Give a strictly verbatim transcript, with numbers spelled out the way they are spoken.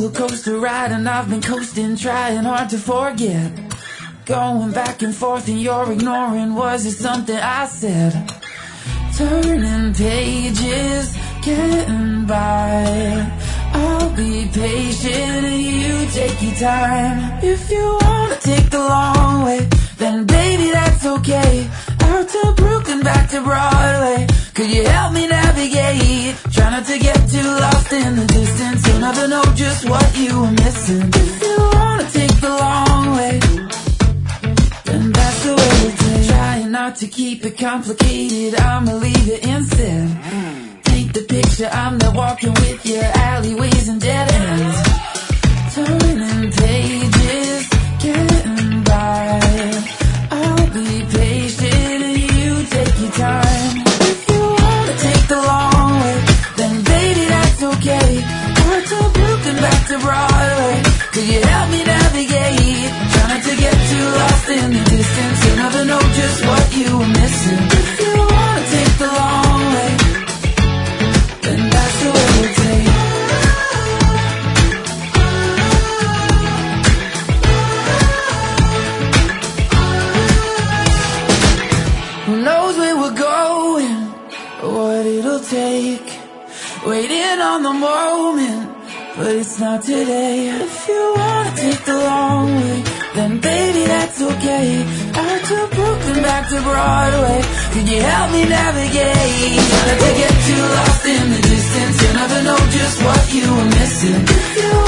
roller coaster ride, and I've been coasting, trying hard to forget. Going back and forth and you're ignoring, was it something I said? Turning pages, getting by. I'll be patient and you take your time. If you wanna take the long way, then baby that's okay. Out to Brooklyn, back to Broadway, could you help me navigate? Try not to get too lost in the distance, you'll never know just what you were missing. If you wanna take the long way, then that's the way it is. Trying not to keep it complicated, I'ma leave it instead. Take the picture, I'm not walking with your alleyways and dead ends. Turning pages, getting by. I'll be patient and you take your time. If you wanna take the long way, then baby that's okay. Out to Brooklyn, back to Broadway, could you help me navigate? Try not to get too lost in the distance, you'll never know just what you were missing. If you wanna take the long way, then that's the way it takes. Who knows where we're going, or what it'll take. Waiting on the moment, but it's not today. If you wanna take the long way, then baby that's okay. Out to Brooklyn, back to Broadway, could you help me navigate? Try not to get too lost in the distance, you'll never know just what you were missing. If you